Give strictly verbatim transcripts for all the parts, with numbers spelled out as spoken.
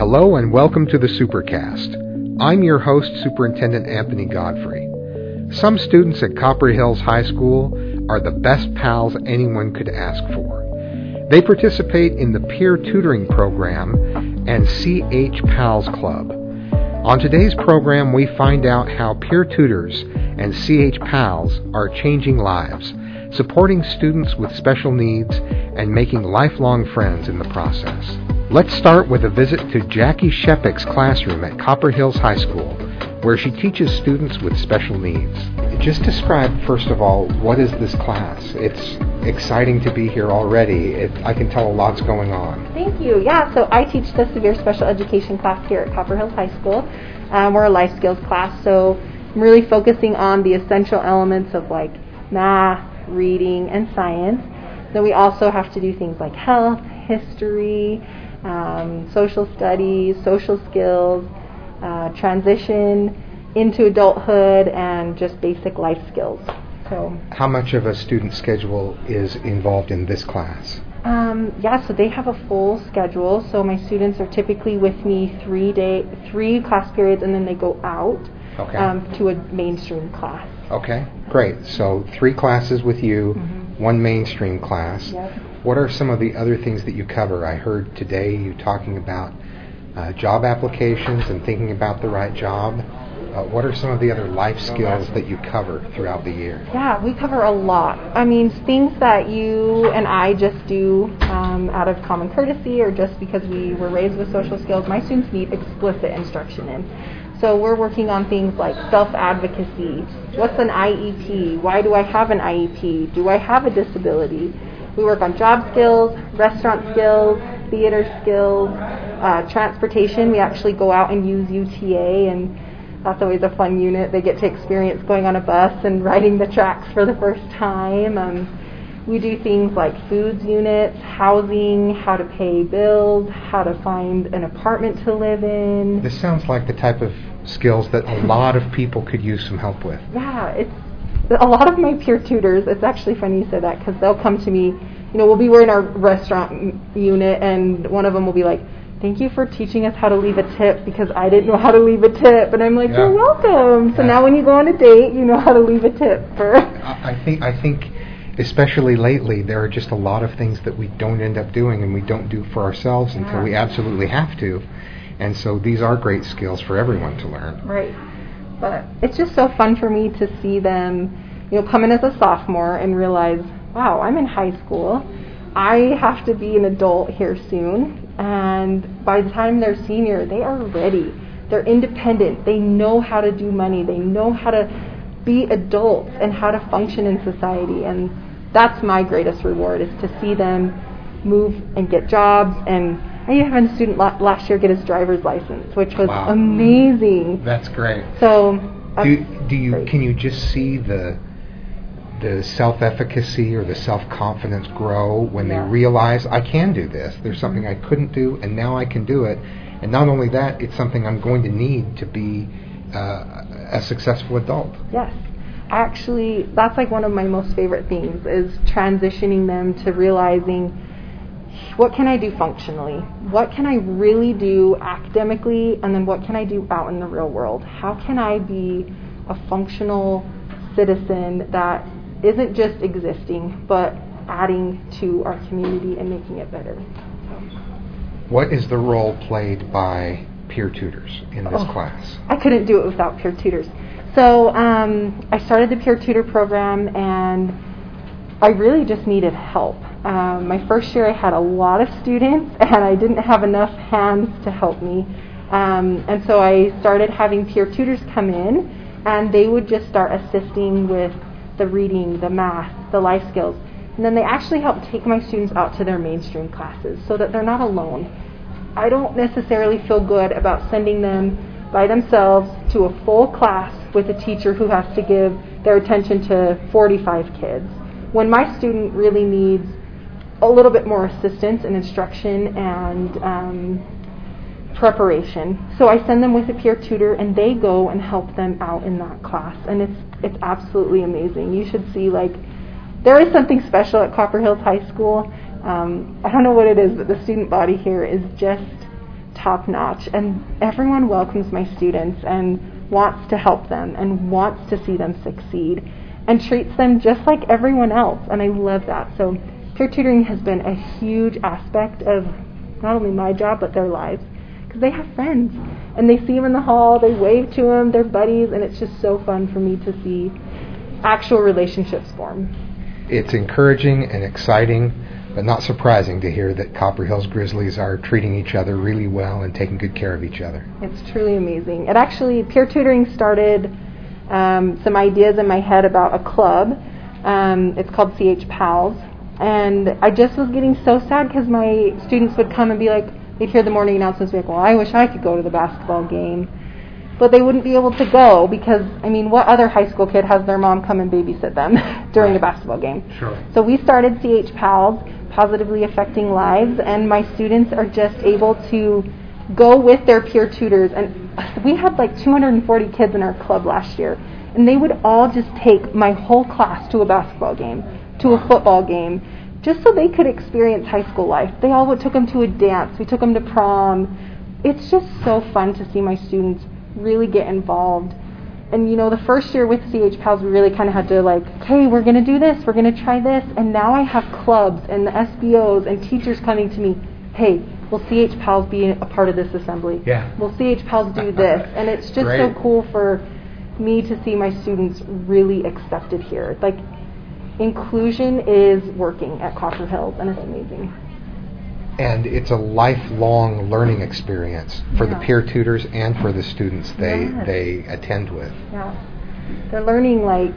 Hello and welcome to the Supercast. I'm your host, Superintendent Anthony Godfrey. Some students at Copper Hills High School are the best pals anyone could ask for. They participate in the Peer Tutoring Program and C H Pals Club. On today's program, we find out how peer tutors and C H Pals are changing lives, supporting students with special needs, and making lifelong friends in the process. Let's start with a visit to Jackie Shepik's classroom at Copper Hills High School, where she teaches students with special needs. Just describe, first of all, what is this class? It's exciting to be here already. It, I can tell a lot's going on. Thank you. Yeah, so I teach the Severe Special Education class here at Copper Hills High School. Um, we're a life skills class, so I'm really focusing on the essential elements of like math, reading, and science. Then we also have to do things like health, history, um, social studies, social skills, uh, transition into adulthood, and just basic life skills. So, how much of a student schedule is involved in this class? Um, yeah, so they have a full schedule. So my students are typically with me three day, three class periods, and then they go out okay. um, to a mainstream class. Okay, great. So three classes with you, mm-hmm. one mainstream class. Yep. What are some of the other things that you cover? I heard today you talking about uh, job applications and thinking about the right job. Uh, what are some of the other life skills that you cover throughout the year? Yeah, we cover a lot. I mean, things that you and I just do um, out of common courtesy or just because we were raised with social skills, my students need explicit instruction in. So we're working on things like self-advocacy. What's an I E P? Why do I have an I E P? Do I have a disability? We work on job skills, restaurant skills, theater skills, uh, transportation. We actually go out and use U T A, and that's always a fun unit. They get to experience going on a bus and riding the tracks for the first time. Um, we do things like foods units, housing, how to pay bills, how to find an apartment to live in. This sounds like the type of skills that a lot of people could use some help with. Yeah, it's a lot of my peer tutors. It's actually funny you said that because they'll come to me. You know, we'll be in our restaurant unit, and one of them will be like, "Thank you for teaching us how to leave a tip because I didn't know how to leave a tip." And I'm like, yeah. "You're welcome." So yeah. Now when you go on a date, you know how to leave a tip. For I think I think especially lately, there are just a lot of things that we don't end up doing and we don't do for ourselves yeah. until we absolutely have to. And so these are great skills for everyone to learn. Right. But it's just so fun for me to see them, you know, come in as a sophomore and realize, wow, I'm in high school. I have to be an adult here soon. And by the time they're senior, they are ready. They're independent. They know how to do money. They know how to be adults and how to function in society. And that's my greatest reward, is to see them move and get jobs. And I even had a student la- last year get his driver's license, which was wow. amazing. That's great. So, do, do you great. Can you just see the the self-efficacy or the self-confidence grow when yeah. they realize, I can do this. There's something I couldn't do, and now I can do it. And not only that, it's something I'm going to need to be uh, a successful adult. Yes. Actually, that's like one of my most favorite things, is transitioning them to realizing, what can I do functionally? What can I really do academically? And then what can I do out in the real world? How can I be a functional citizen that isn't just existing, but adding to our community and making it better? So. What is the role played by peer tutors in this oh, class? I couldn't do it without peer tutors. So um, I started the peer tutor program, and I really just needed help. Um, my first year I had a lot of students, and I didn't have enough hands to help me. Um, and so I started having peer tutors come in, and they would just start assisting with the reading, the math, the life skills. And then they actually help take my students out to their mainstream classes so that they're not alone. I don't necessarily feel good about sending them by themselves to a full class with a teacher who has to give their attention to forty-five kids, when my student really needs a little bit more assistance and instruction and um, preparation. So I send them with a peer tutor, and they go and help them out in that class. And it's it's absolutely amazing. You should see, like, there is something special at Copper Hills High School. Um, I don't know what it is, but the student body here is just top notch, and everyone welcomes my students and wants to help them and wants to see them succeed and treats them just like everyone else, and I love that. So peer tutoring has been a huge aspect of not only my job but their lives, because they have friends and they see them in the hall, they wave to them, they're buddies, and it's just so fun for me to see actual relationships form. It's encouraging and exciting, but not surprising to hear that Copper Hills Grizzlies are treating each other really well and taking good care of each other. It's truly amazing. It actually, peer tutoring started um, some ideas in my head about a club. Um, it's called C H Pals. And I just was getting so sad because my students would come and be like, they'd hear the morning announcements, be like, well, I wish I could go to the basketball game. But they wouldn't be able to go because, I mean, what other high school kid has their mom come and babysit them during right. a basketball game? Sure. So we started C H Pals, Positively Affecting Lives, and my students are just able to go with their peer tutors. And we had like two hundred forty kids in our club last year, and they would all just take my whole class to a basketball game, to a football game, just so they could experience high school life. They all took them to a dance. We took them to prom. It's just so fun to see my students really get involved. And, you know, the first year with C H Pals, we really kind of had to, like, okay, we're going to do this, we're going to try this. And now I have clubs and the S B Os and teachers coming to me, hey, will C H Pals be a part of this assembly? Yeah. Will C H Pals do this? And it's just Great. so cool for me to see my students really accepted here. Like, inclusion is working at Copper Hills, and it's amazing. And it's a lifelong learning experience for yeah. the peer tutors and for the students they yes. they attend with. Yeah. They're learning, like,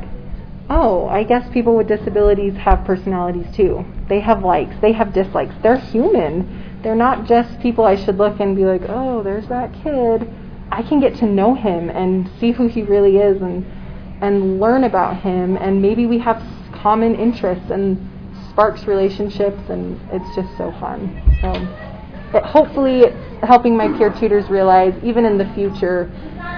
oh, I guess people with disabilities have personalities too. They have likes, they have dislikes. They're human. They're not just people I should look and be like, oh, there's that kid. I can get to know him and see who he really is and and learn about him, and maybe we have common interests and sparks relationships, and it's just so fun. So it, hopefully it's helping my peer tutors realize even in the future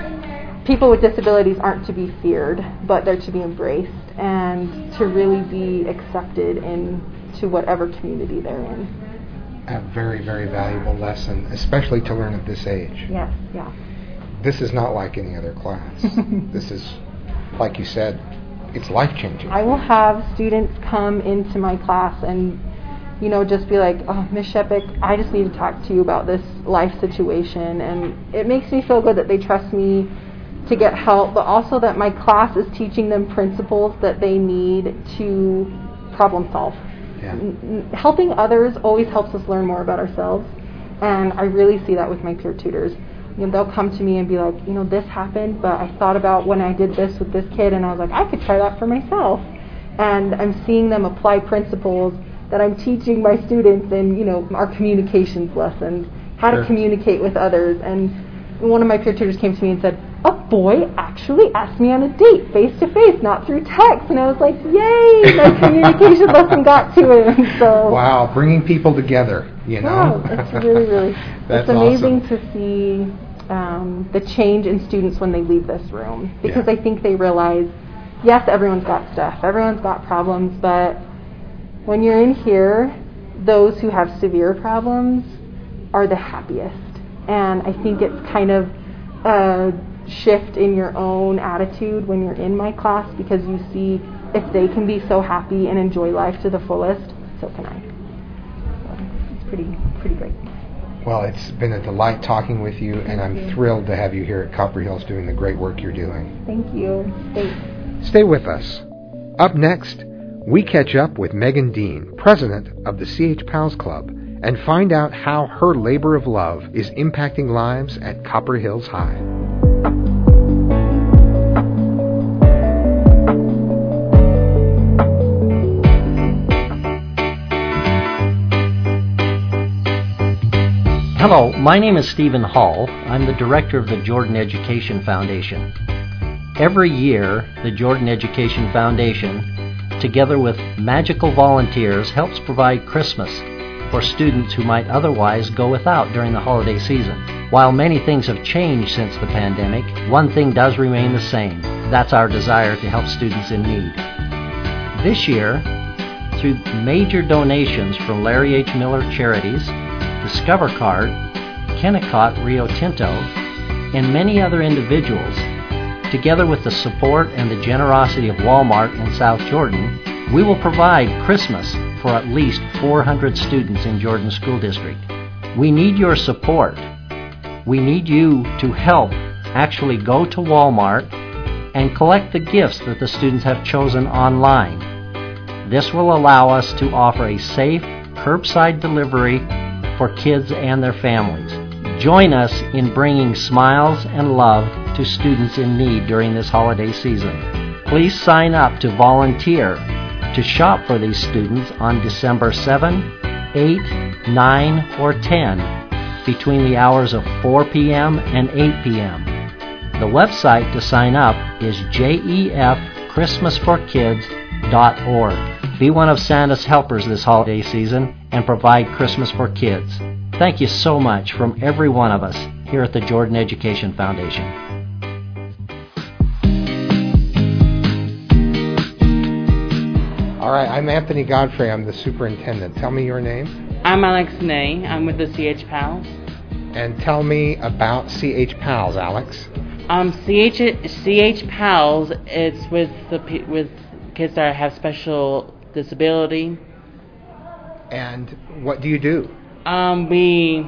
people with disabilities aren't to be feared, but they're to be embraced and to really be accepted into whatever community they're in. A very, very valuable lesson, especially to learn at this age. Yes, yeah. This is not like any other class. This is, like you said, it's life-changing. I will have students come into my class and, you know, just be like, oh, Miz Shepik, I just need to talk to you about this life situation. And it makes me feel good that they trust me to get help, but also that my class is teaching them principles that they need to problem solve. Yeah. N- helping others always helps us learn more about ourselves. And I really see that with my peer tutors. You know, they'll come to me and be like, you know, this happened, but I thought about when I did this with this kid, and I was like, I could try that for myself. And I'm seeing them apply principles that I'm teaching my students in, you know, our communications lessons, how Sure. to communicate with others. And one of my peer tutors came to me and said, a boy actually asked me on a date, face-to-face, not through text. And I was like, yay, my communication lesson got to him. So, wow, bringing people together, you know. wow, it's really, really, That's it's amazing awesome. to see um, the change in students when they leave this room. Because Yeah. I think they realize, yes, everyone's got stuff, everyone's got problems, but when you're in here, those who have severe problems are the happiest. And I think it's kind of a shift in your own attitude when you're in my class, because you see if they can be so happy and enjoy life to the fullest, so can I. So it's pretty, pretty great. Well, it's been a delight talking with you, and I'm you. thrilled to have you here at Copper Hills doing the great work you're doing. Thank you. Thanks. Stay with us. Up next, we catch up with Megan Dean, president of the C H Pals Club, and find out how her labor of love is impacting lives at Copper Hills High. Hello, my name is Stephen Hall. I'm the director of the Jordan Education Foundation. Every year, the Jordan Education Foundation, together with Magical Volunteers, helps provide Christmas for students who might otherwise go without during the holiday season. While many things have changed since the pandemic, one thing does remain the same. That's our desire to help students in need. This year, through major donations from Larry H. Miller Charities, Discover Card, Kennecott Rio Tinto, and many other individuals, together with the support and the generosity of Walmart in South Jordan, we will provide Christmas for at least four hundred students in Jordan School District. We need your support. We need you to help actually go to Walmart and collect the gifts that the students have chosen online. This will allow us to offer a safe curbside delivery for kids and their families. Join us in bringing smiles and love to students in need during this holiday season. Please sign up to volunteer to shop for these students on December seventh, eighth, ninth, or tenth between the hours of four p.m. and eight p.m. The website to sign up is j e f christmas for kids dot org. Be one of Santa's helpers this holiday season and provide Christmas for kids. Thank you so much from every one of us here at the Jordan Education Foundation. All right, I'm Anthony Godfrey. I'm the superintendent. Tell me your name. I'm Alex Ney. I'm with the C H Pals. And tell me about C H Pals, Alex. Um, C H C H Pals. It's with the with kids that have special disability. And what do you do? Um, we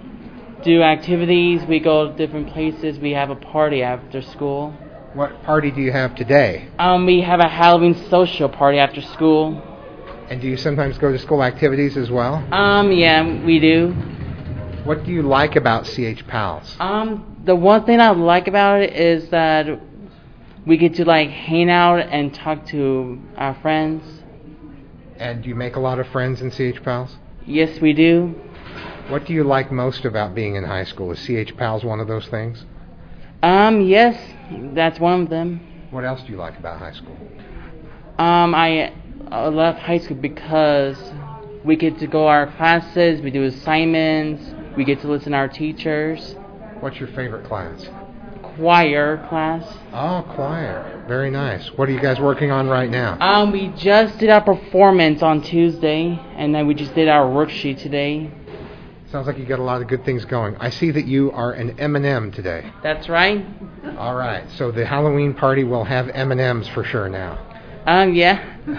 do activities. We go to different places. We have a party after school. What party do you have today? Um, we have a Halloween social party after school. And do you sometimes go to school activities as well? Um, yeah, we do. What do you like about C H Pals? Um, the one thing I like about it is that we get to like hang out and talk to our friends. And do you make a lot of friends in C H Pals? Yes, we do. What do you like most about being in high school? Is C H Pals one of those things? Um, yes, that's one of them. What else do you like about high school? Um, I, I love high school because we get to go to our classes, we do assignments, we get to listen to our teachers. What's your favorite class? Choir class. Oh, choir. Very nice. What are you guys working on right now? Um, we just did our performance on Tuesday, and then we just did our worksheet today. Sounds like you got a lot of good things going. I see that you are an M and M today. That's right. All right. So the Halloween party will have M and M's for sure now. Um, yeah.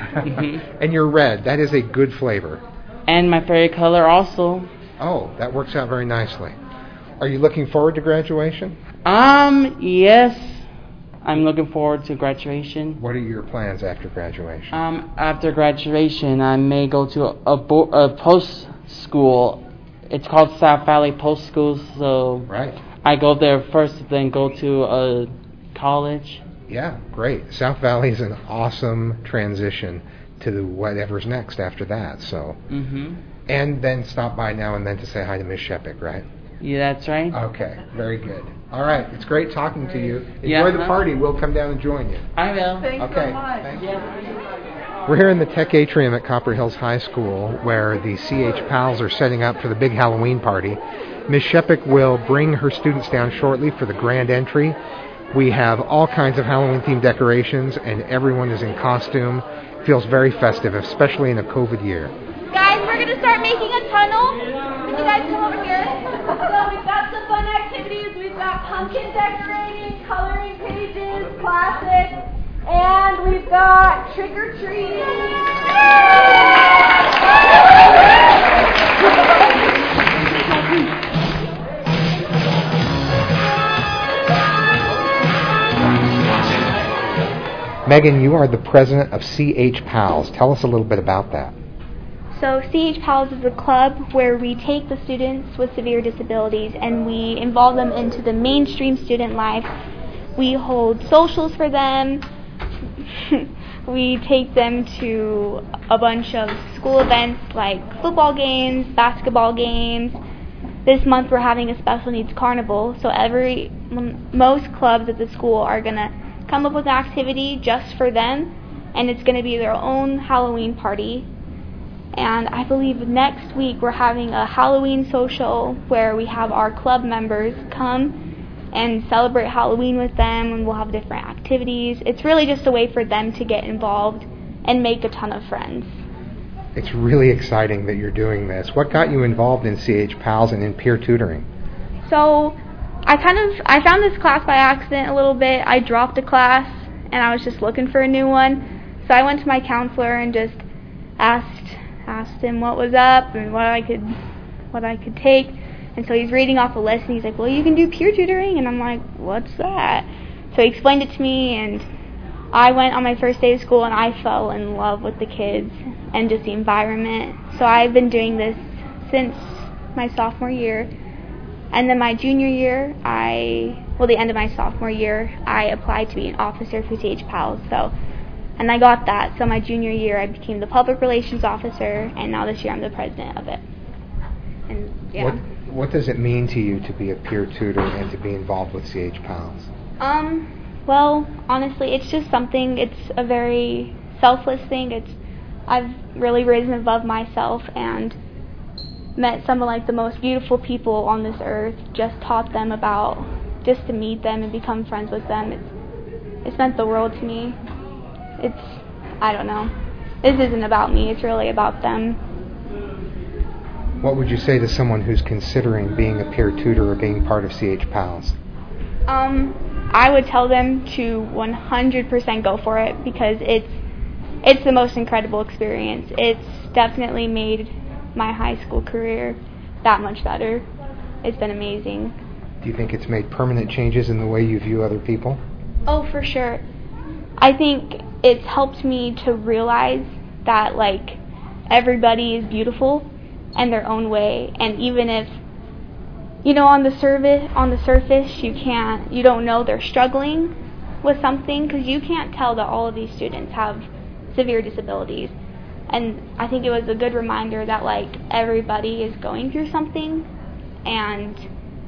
And you're red. That is a good flavor. And my favorite color also. Oh, that works out very nicely. Are you looking forward to graduation? Um, yes. I'm looking forward to graduation. What are your plans after graduation? Um, after graduation, I may go to a, a, bo- a post school. It's called South Valley Post School, so right. I go there first, then go to a college. Yeah, great. South Valley is an awesome transition to whatever's next after that. So, mm-hmm. And then stop by now and then to say hi to Miss Shepik, right? Yeah, that's right. Okay, very good. All right, it's great talking to you. Enjoy yeah, the huh? party. We'll come down and join you. I will. Thanks okay. so much. Thank you. Yeah. We're here in the Tech Atrium at Copper Hills High School where the C H Pals are setting up for the big Halloween party. Miss Shepik will bring her students down shortly for the grand entry. We have all kinds of Halloween-themed decorations, and everyone is in costume. Feels very festive, especially in a COVID year. Guys, we're going to start making a tunnel. Can you guys come over here? So we've got some fun activities. We've got pumpkin decorating, coloring pages, classics, and we've got trick-or-treating. Megan, you are the president of C H Pals. Tell us a little bit about that. So C H Pals is a club where we take the students with severe disabilities and we involve them into the mainstream student life. We hold socials for them. We take them to a bunch of school events like football games, basketball games. This month we're having a special needs carnival, so every m- most clubs at the school are going to come up with an activity just for them, and it's going to be their own Halloween party. And I believe next week we're having a Halloween social where we have our club members come and celebrate Halloween with them, and we'll have different activities. It's really just a way for them to get involved and make a ton of friends. It's really exciting that you're doing this. What got you involved in C H Pals and in peer tutoring? So I kind of, I found this class by accident a little bit. I dropped a class and I was just looking for a new one. So I went to my counselor and just asked, asked him what was up and what I could, what I could take. And so he's reading off a list and he's like, well, you can do peer tutoring. And I'm like, what's that? So he explained it to me, and I went on my first day of school and I fell in love with the kids and just the environment. So I've been doing this since my sophomore year. And then my junior year, I, well, the end of my sophomore year, I applied to be an officer for C H PALS. So, and I got that. So my junior year, I became the public relations officer, and now this year I'm the president of it. And yeah. What, what does it mean to you to be a peer tutor and to be involved with C H PALS? Um, well, honestly, it's just something, it's a very selfless thing. It's, I've really risen above myself and met some of like the most beautiful people on this earth, just taught them about, just to meet them and become friends with them. It's, it's meant the world to me. It's, I don't know. This isn't about me, it's really about them. What would you say to someone who's considering being a peer tutor or being part of C H PALS? Um, I would tell them to one hundred percent go for it, because it's it's the most incredible experience. It's definitely made my high school career that much better. It's been amazing. Do you think it's made permanent changes in the way you view other people? Oh, for sure. I think it's helped me to realize that, like, everybody is beautiful in their own way, and even if, you know, on the surface, on the surface, you can't, you don't know they're struggling with something, because you can't tell that all of these students have severe disabilities. And I think it was a good reminder that, like, everybody is going through something, and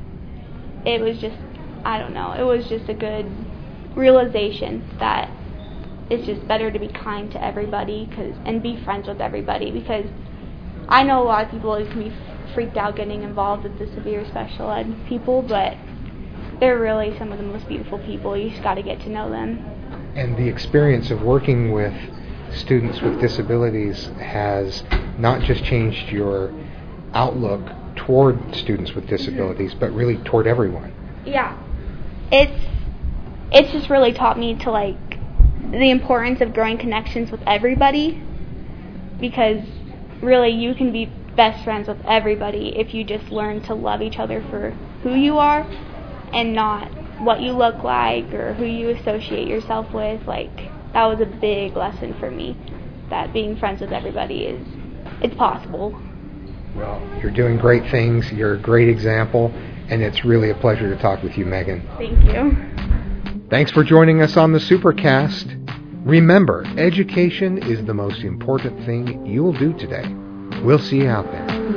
it was just, I don't know, it was just a good realization that it's just better to be kind to everybody, cause, and be friends with everybody, because I know a lot of people can be freaked out getting involved with the severe special ed people, but they're really some of the most beautiful people. You just got to get to know them. And the experience of working with students with disabilities has not just changed your outlook toward students with disabilities, but really toward everyone. Yeah. It's it's just really taught me to, like, the importance of growing connections with everybody, because really you can be best friends with everybody if you just learn to love each other for who you are and not what you look like or who you associate yourself with. Like, that was a big lesson for me, that being friends with everybody is, it's possible. Well, you're doing great things, you're a great example, and it's really a pleasure to talk with you, Megan. Thank you. Thanks for joining us on the Supercast. Remember, education is the most important thing you'll do today. We'll see you out there.